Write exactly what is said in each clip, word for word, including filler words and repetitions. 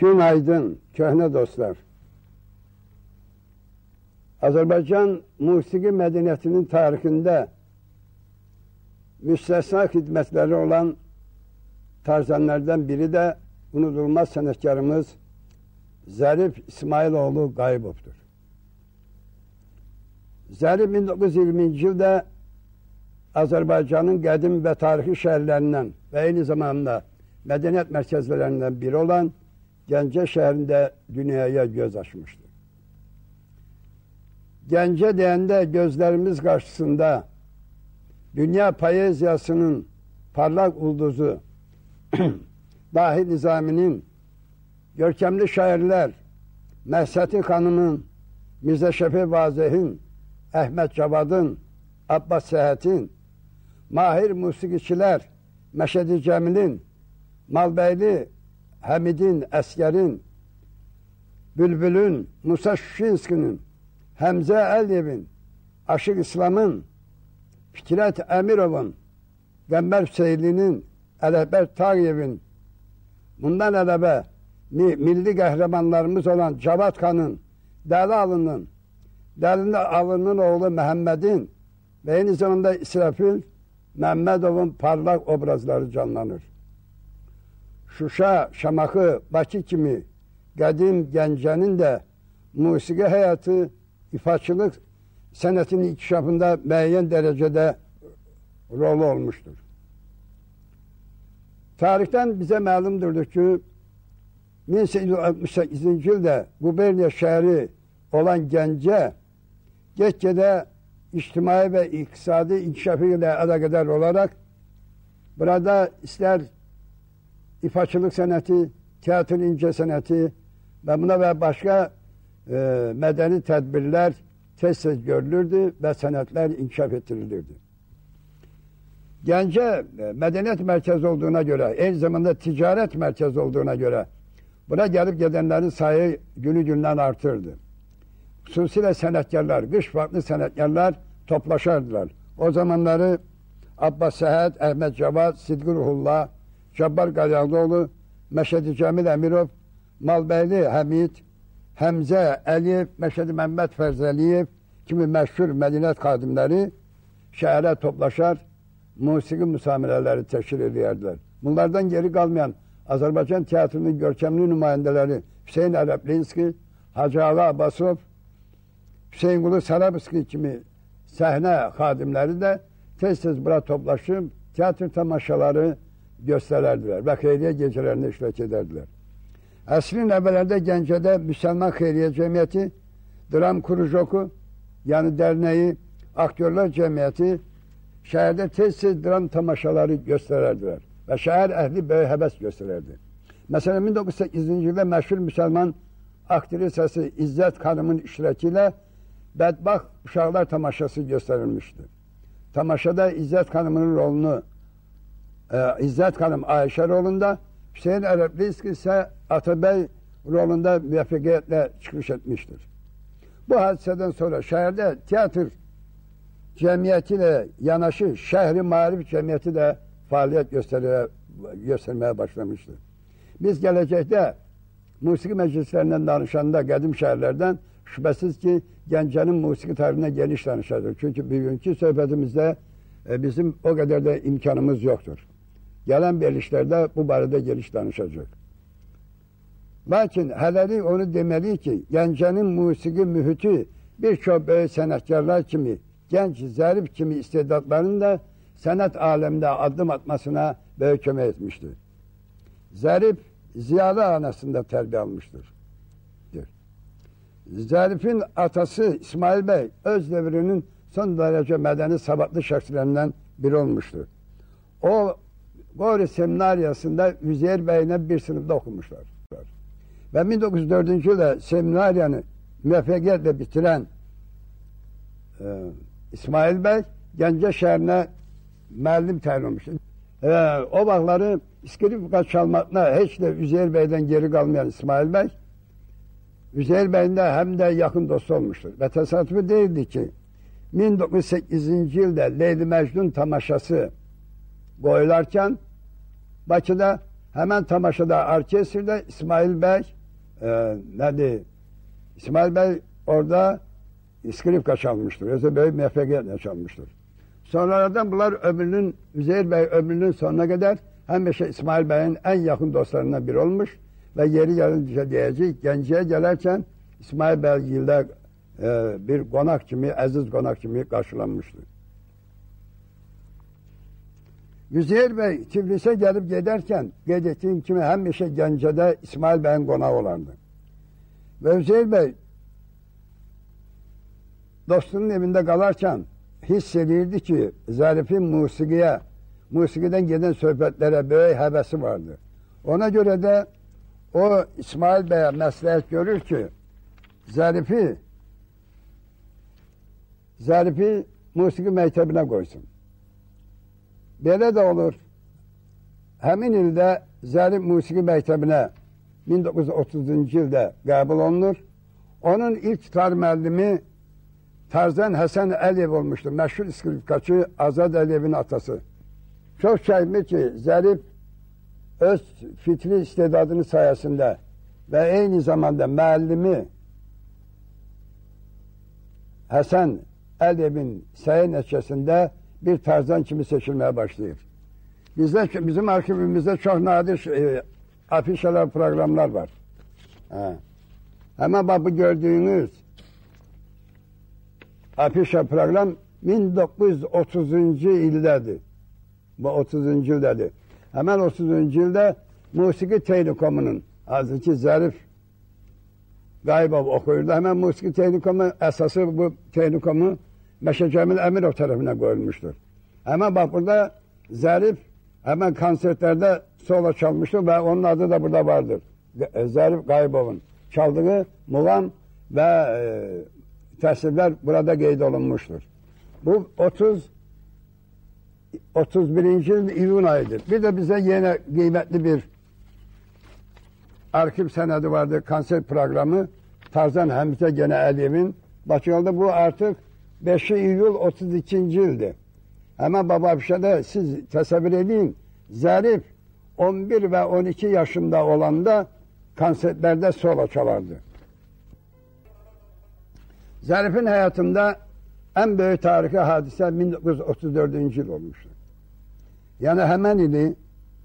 Günaydın köhne dostlar. Azərbaycan musiqi mədəniyyətinin tarixində müstəsna xidmətləri olan tarzanlardan biri də unudulmaz sənətkarımız Zərif İsmailoğlu Qayıbovdur. Zərif min doqquz yüz iyirminci ildə Azərbaycanın qədim və tarixi şəhərlərindən və eyni zamanda mədəniyyət mərkəzlərindən biri olan Gəncə şəhərində dünyaya göz açmışdır. Gəncə deyəndə gözlərimiz qarşısında dünya poeziyasının parlaq ulduzu Dahi Nizaminin, görkəmli şairlər Məhsəti xanımın, Mirzə Şəfi Vazehin, Əhməd Cavadın, Abbas Səhətin, mahir musiqiçilər Məşədi Cəmilin, Malbəyli Həmidin, Əskərin, Bülbülün, Musa Şuşinskinin, Həmzə Əliyevin, Aşıq İslamın, Fikrət Əmirovun, Qəmbər Hüseynlinin, Ələkbər Tağıyevin, bundan ələbə milli qəhrəmanlarımız olan Cavad xanın, Dəli Alının, Dəli Alının oğlu Məhəmmədin və eyni zamanda İsrafil Məmmədovun parlaq obrazları canlanır. Şuşa, Şamaxı, Bakı kimi qədim Gəncənin də musiqi həyatı, ifaçılıq sənətinin inkişafında müəyyən dərəcədə rolu olmuşdur. Tarixdən bizə məlumdur ki, min səkkiz yüz altmış səkkizinci ildə Quberniya şəhəri olan Gəncə get-gedə ictimai və iqtisadi inkişafı ilə əlaqədar olaraq burada istər ifaçılıq sənəti, teatr incə sənəti və buna və başqa e, mədəni tədbirlər tez-tez görülürdü və sənətlər inkişaf etdirilirdi. Gəncə e, mədəniyyət mərkəzi olduğuna görə, eyni zamanda ticarət mərkəzi olduğuna görə buna gəlib gedənlərin sayı günü-gündən artırdı. Xüsusilə sənətkarlar, qış vaxtlı sənətkarlar toplaşardılar. O zamanları Abbas Səhət, Əhməd Cavad, Sidqi Ruhullah, Cabbar Qalyaqlıoğlu, Məşədi Cəmil Əmirov, Malbəyli Həmid, Həmzə Əliyev, Məşədi Məmməd Fərzəliyev kimi məşhur mədəniyyət xadimləri şəhərə toplaşar, musiqi müsamerələri təşkil edərdilər. Bunlardan geri qalmayan Azərbaycan teatrının görkəmli nümayəndələri Hüseyn Ərəblinski, Hacı Ağa Abbasov, Hüseyin Qulu Sarabski kimi səhnə xadimləri də tez-tez bura toplaşıb teatr tamaşaları göstərərdilər və xeyriyyə gecələrində iştirak edərdilər. Əsrin əvvəllərdə Gəncədə Müsəlman Xeyriyyə Cəmiyyəti, Dram Kurujoku, yəni dərnəyi, aktyorlar cəmiyyəti şəhərdə tez-tez dram tamaşaları göstərərdilər və şəhər əhli böyük həvəs göstərərdi. Məsələn, min doqquz yüz səkkizinci ildə məşhur müsəlman aktrisası İzzət xanımın iştirakı ilə Bədbaxt Uşaqlar tamaşası göstərilmişdi. Tamaşada İzzət xanımın rolunu İzzət xanım Ayşə rolunda, Hüseyin Ərəblinski isə Atabəy rolunda müvəffəqiyyətlə çıxış etmişdir. Bu hadisədən sonra şəhərdə teatr cəmiyyəti ilə yanaşı şəhri maarif cəmiyyəti də fəaliyyət göstərməyə başlamışdır. Biz gələcəkdə musiqi məclislərindən danışanda qədim şəhərlərdən şübhəsiz ki, Gəncənin musiqi tarixində geniş danışacaq. Çünki bugünkü söhbətimizdə bizim o qədər də imkanımız yoxdur. Gələn verilişlərdə bu barədə geniş danışacaq. Lakin hələlik onu deməliyik ki, Gəncənin musiqi mühiti bir çox böyük sənətkarlar kimi, gənc, zərif kimi istedadların da sənət aləmində addım atmasına böyük kömək etmişdir. Zərif Ziyalı anasında tərbiyə almışdır. Zərifin atası İsmail bəy öz dövrünün son dərəcə mədəni savadlı şəxslərindən biri olmuşdur. O, Qori seminariyasında Üzeyir bəylə bir sınıfda oxumuşlar. Və min doqquz yüz dördüncü ildə seminariyanı müvəffəqiyyətlə bitirən e, İsmail bəy Gəncə şəhərinə müəllim təyin olmuşdur. E, o vaxtları skripka çalmaqla heç də Üzeyir bəydən geri qalmayan İsmail bəy Üzeyir bəyin də həm də yaxın dostu olmuşdur. Və təsadüfi deyildi ki, min doqquz yüz səkkizinci ildə Leyli Məcnun tamaşası qoyularkən Bakıda Hemen tamaşada orkestrde İsmail Bey e, nedir? İsmail Bey orada İskripka çalmıştır. Özür Bey M F G çalmıştır. Sonradan bunlar ömrünün, Üzeyir Bey ömrünün sonuna kadar hemşe İsmail Bey'in en yakın dostlarından biri olmuş ve yeri gelince diyecek, Genceye gelirken İsmail Bey yılda e, bir konak kimi, aziz konak kimi karşılanmıştı. Üzeyir Bey Tiflis'e gelip giderken, gidettiğim kimi hemşe Gence'de İsmail Bey'in konağı olardı. Ve Üzeyir Bey dostunun evinde kalarken hissedildi ki Zarif'in musikiye, musikiden gelen sohbetlere böyle hevesi vardı. Ona göre de o İsmail Bey'e maslahat görür ki Zarif'i Zarif'i musiki mektebine koysun. Böyle de olur. Hemin ilde Zarif Musiki Mektebi'ne bin dokuz yüz otuzuncu yılda kabul olunur. Onun ilk tar müellimi Tarzan Hasan Aliyev olmuştur. Meşhur iskripkaçı Azad Aliyev'in atası. Çok şaşırmış ki Zarif öz fitri istedadının sayesinde ve aynı zamanda müellimi Hasan Aliyev'in sayı neticesinde bir tarzan kimi seçilmeye başlıyor. Bizde, bizim arşivimizde çok nadir e, afişalar, programlar var. Ha. Ama bak bu gördüğünüz afişa program bin dokuz yüz otuzuncu yıldadır. Bu otuzuncu yıldadır. Hemen otuzuncu yılda Musiki Telekomu'nun Hazreti Zarif Gaybov okuyordu. Hemen Musiki Telekomu esası bu Telekomu Meşe Cemil Emirov tarafına koyulmuştur. Hemen bak burada Zarif hemen konsertlerde solo çalmıştır ve onun adı da burada vardır. Zarif Gaybov'un çaldığı muvam ve e, tesirler burada kaydolunmuştur. Bu otuz otuz birinci yıl İyun ayıdır. Bir de bize yine kıymetli bir arşiv senedi vardı, konser programı Tarzan Hamite Gene Aliyev'in. Bakıyordu bu artık beşi Eylül otuz ikinci yıldı. Ama baba bir şeyde siz tasavvur edin, Zarif on bir ve on iki yaşında olanda konsertlerde solo çalardı. Zarif'in hayatında en büyük tarihi hadise bin dokuz yüz otuz dördüncü yıl olmuştu. Yani hemen idi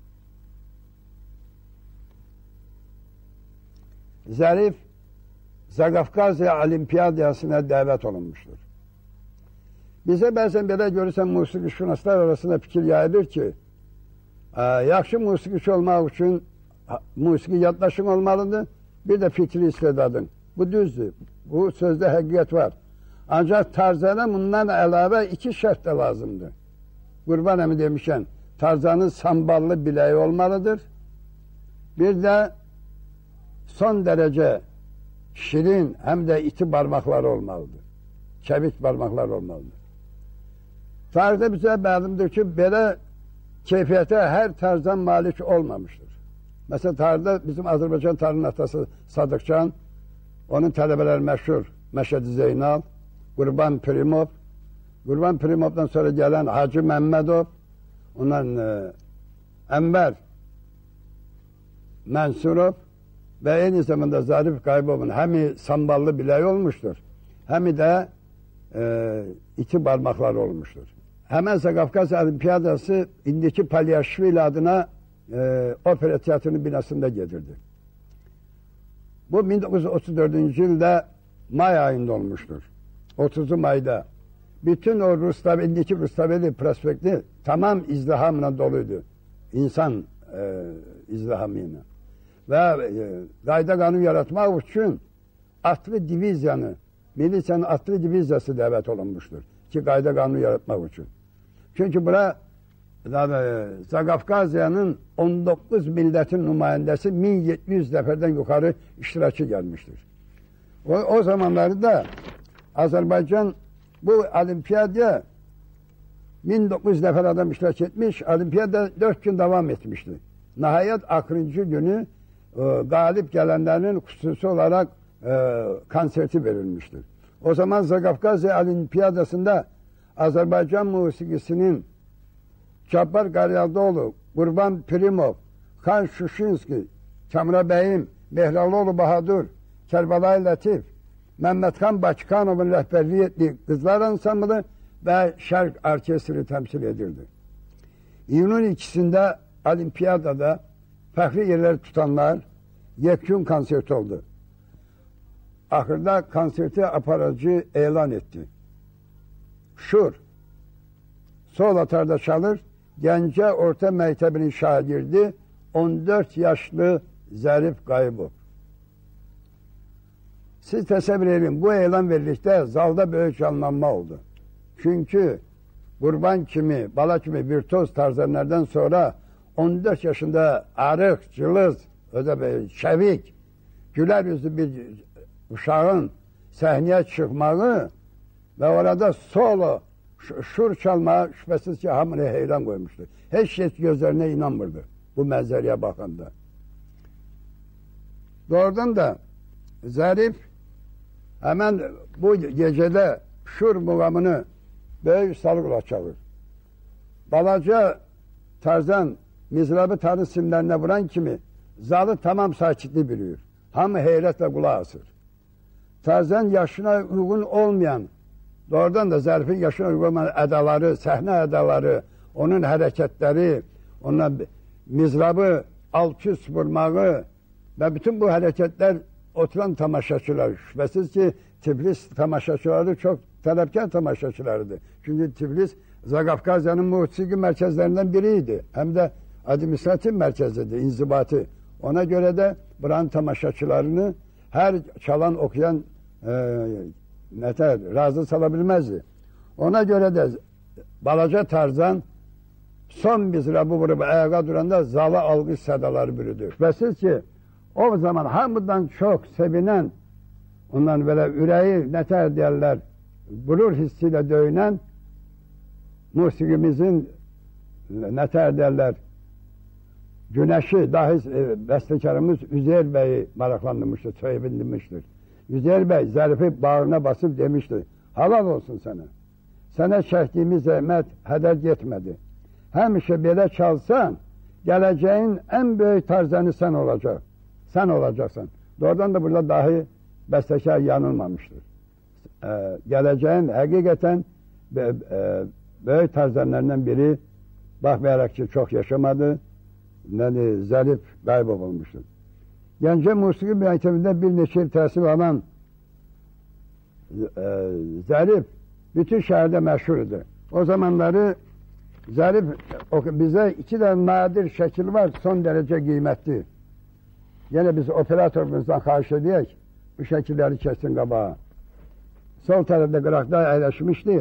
Zarif Zagafkazya Olimpiyadası'na davet olunmuştur. Bize bazen böyle görürsen musiki şunaslar arasında fikir yayılır ki e, yakşı musikiçi olmak için musiki yaddaşın olmalıdır, bir de fikri istedadın. Bu düzdür. Bu sözde hakikat var. Ancak tarzana bundan elave iki şart da lazımdır. Kurban emi demişken tarzanın samballı bileği olmalıdır. Bir de son derece şirin hem de iti parmakları olmalıdır. Çevik parmaklar olmalıdır. Tarihte bize malumdur ki böyle keyfiyete her tarzan malik olmamıştır. Mesela tarihte bizim Azerbaycan tarihinin atası Sadıkcan, onun talebeleri meşhur Meşhedi Zeynal, Kurban Pirimov, Kurban Pirimov'dan sonra gelen Hacı Mehmedov, ondan e, Enver Mansurov ve aynı zamanda Zarif Gaybov'un hem samballı bileği olmuştur, hem de e, iki parmakları olmuştur. Hemen Kafkas Olimpiyadası indiki Palyaşvili adına e, opera tiyatronu binasında getirdi. Bu bin dokuz yüz otuz dördüncü yılda May ayında olmuştur. otuzu May'da. Bütün o Rustav, indiki Rustaveli prospekti tamam izdihamla doluydu. İnsan e, izdihamıyla. Ve e, gayda kanun yaratmak için atlı divizyanı, milisenin atlı divizyası davet olunmuştur. Ki gayda kanun yaratmak için. Çünkü bura Zagafkazya'nın on dokuz milletin numayendesi bin yedi yüz neferden yukarı iştirakçı gelmiştir. O, o zamanlarda Azerbaycan bu olimpiyada bin dokuz yüz nefer adam iştirak etmiş, olimpiyada dört gün devam etmişti. Nihayet akırıncı günü e, galip gelenlerin hususi olarak e, konserti verilmiştir. O zaman Zagafkazya Olimpiyadası'nda Azerbaycan musikisinin Cabbar Garyadoğlu, Kurban Pirimov, Kan Şuşinski, Kamra Beyim, Mehraloğlu Bahadur, Kerbalay Latif, Mehmetkan Bakıkanov'un rehberliği ettiği Kızlar Ansamblı ve Şark Orkestrı temsil edildi. İyunun ikisinde Olimpiyadada farklı yerler tutanlar yekün konsert oldu. Ahırda konserti aparacı elan etti. Şur, sol atarda çalır, Gence Orta Mektebinin şagirdi, on dört yaşlı Zarif Gaybov. Siz təsəvvür edin, bu elan verdikdə zalda böyük canlanma oldu. Çünkü Qurban kimi, Bala kimi virtuoz tarzanlardan sonra on dört yaşında arıq, cılız, çevik, güler yüzlü bir uşağın səhnəyə çıxmağı ve orada solo, şur çalmağa şüphesiz ki hamını heyran koymuştu. Hiç şey gözlerine inanmırdı bu mənzərəyə bakanda. Doğrudan da Zarif hemen bu gecede şur muğamını böyük ustalıkla çalır. Balaca tarzan mizrabı tanrı simlerine vuran kimi zalı tamam sakitli biliyor. Hamı heyretle kulağı asır. Tarzan yaşına uygun olmayan, doğrudan da Zarif'in yaşına uygun olmayan edaları, sahne edaları, onun hareketleri, onun mizrabı alçı vurmağı ve bütün bu hareketler oturan tamaşaçılar. Şüphesiz ki Tiflis tamaşaçıları çok talepkar tamaşaçılarıydı. Çünkü Tiflis Zagafkazya'nın musiki merkezlerinden biriydi. Hem de administratif merkeziydi, inzibatı. Ona göre de buranın tamaşaçılarını her çalan okuyan e, nete, razı salabilmezdi. Ona göre de Balaca Tarzan son mizrabı vurup ayağa duranda zala algış sedaları bürüdü. Şüphesiz ki o zaman hamıdan çok sevinen, ondan böyle yüreği neter derler, gurur hissiyle döyünen musikimizin neter derler güneşi dahi e, bestekarımız Üzeyir Bey'i maraklandırmıştır, sevindirmiştir. Üzeyir Bey Zarif'i bağrına basıp demişti, halal olsun sana. Sana çektiğimiz zahmet heder gitmedi. Həmişə belə çalsan, geleceğin en büyük tarzanı sen olacak. Sen olacaksın. Doğrudan da burada dahi bestekar yanılmamıştır. Ee, geleceğin hakikaten e, e, büyük tarzanlarından biri, bakmayarak ki çok yaşamadı, yani Zarif Gaybov olmuştur. Gence Musiki Mektebinde bir neçə il təhsil alan e, Zarif bütün şehirde meşhurdu. O zamanları Zarif bize iki tane nadir şekil var, son derece kıymetli. Yine biz operatörümüzden karşı ediyek, bu şekilleri kesin kabağa. Sol tarafta kırakta yerleşmişti.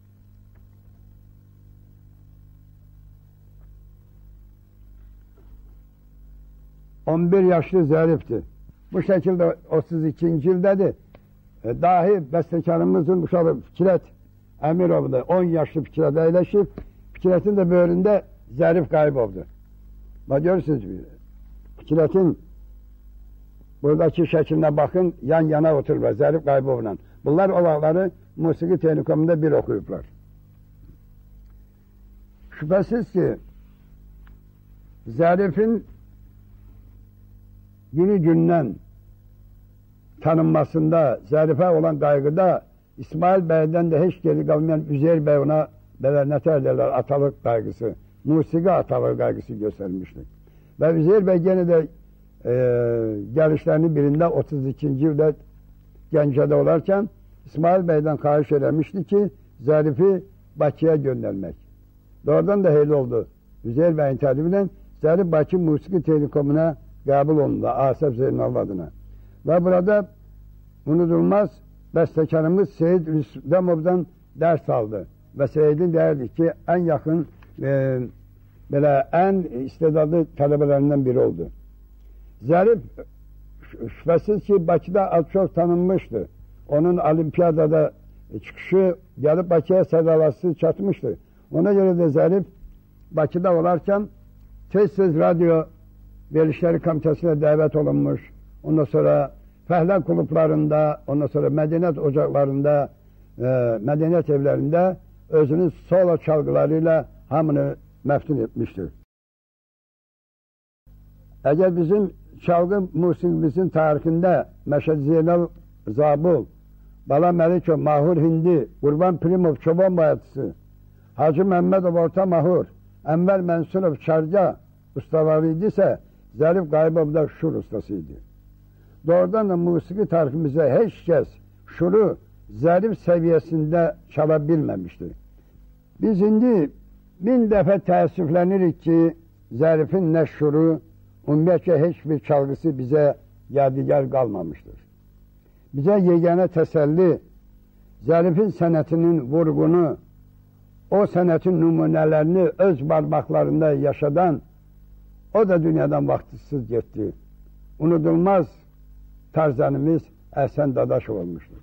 on bir yaşlı Zarif'ti. Bu şekilde otuz ikinci yıldadır. E, dahi bestekarımızın uşağı Fikret Emirov'da on yaşlı Fikret'e yerleşip, Fikret'in de böğründe Zarif Gaybov'du. Bak görürsünüz, Fikret'in buradaki şekline bakın, yan yana otururlar Zarif Gaybov'la. Bunlar olayları Musiki Teknikum'da bir okuyuplar. Şüphesiz ki Zarif'in günü günden tanınmasında, Zarif'e olan kaygıda İsmail Bey'den de hiç geri kalmayan Üzeyir Bey ona böyle neter derler, atalık kaygısı, musiki atalık kaygısı göstermişti. Ve Üzeyir Bey gene de e, gelişlerinin birinde otuz ikinci yılda Gence'de olarken İsmail Bey'den kahiş eləmişti ki Zarif'i Bakı'ya göndermek. Doğrudan da öyle oldu. Üzeyir Bey'in talibiyle Zarif Bakı Musiki Teknikum'una kabul olundu Asaf Zeynal adına. Ve burada unutulmaz bestekarımız Seyit Rüstemov'dan ders aldı. Ve Seyit'in derdi ki en yakın e, böyle en istedadlı talebelerinden biri oldu. Zarif şüphesiz ki Bakı'da az çok tanınmıştı. Onun olimpiyadada çıkışı gelip Bakı'ya sedalası çatmıştı. Ona göre de Zarif Bakı'da olarken tez tez radyo verişleri komitesine davet olunmuş. Ondan sonra fəhlə kulüplarında, ondan sonra medeniyet ocaklarında, e, medeniyet evlerinde özünün solo çalgılarıyla hamını meftun etmiştir. Eğer bizim çalgı musikimizin tarihinde Meşed Zeynel Zabul, Bala Melikov, Mahur Hindi, Qurban Pirimov, Çoban Bayatısı, Hacı Mehmetov Orta Mahur, Enver Mensurov Çarca ustaları idiyse, Zərif Qayıbov da şur ustasıydı. Doğrudan da musiki tarihimizde hiç kez şuru Zərif seviyesinde çalabilmemiştir. Biz indi bin defa təəssüflənirik ki, Zərifin nə şuru, ümumiyyətlə heç bir çalgısı bize yadigar kalmamıştır. Bize yegane teselli, Zərifin sənətinin vurgunu, o sənətin numunələrini öz parmaklarında yaşadan, o da dünyadan vaktissiz gitti. Unudulmaz tarzanımız Əhsən Dadaşov olmuştur.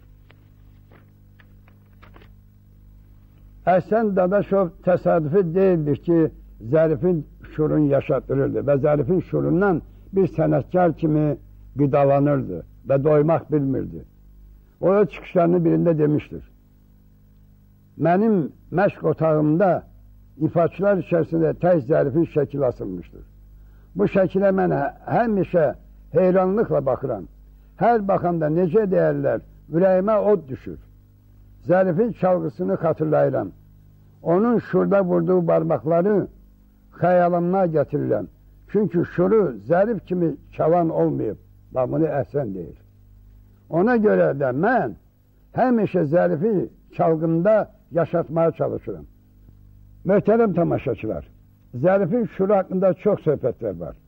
Əhsən Dadaşov təsadüfi değildir ki, Zərifin şurunu yaşatırırdı ve Zərifin şurundan bir sənətkar kimi gıdalanırdı ve doymak bilmirdi. O çıkışlarını birinde demiştir. Benim məşq otağımda ifaçılar içerisinde tək Zərifin şəkil asılmıştır. Bu şəkilə mən həmişə heyranlıqla baxıram. Her bakanda necə deyərlər, ürəyimə od düşür. Zərifin çalgısını hatırlayıram. Onun şurada vurduğu parmakları xəyalımdan getirirəm. Çünkü şuru Zərif kimi çalan olmayıb. Bax, bunu Əhsən deyir. Ona göre de mən həmişə Zərifi çalgımda yaşatmaya çalışırım. Möhtərəm tamaşaçılar, Zərifin şuru hakkında çok söhbətlər var.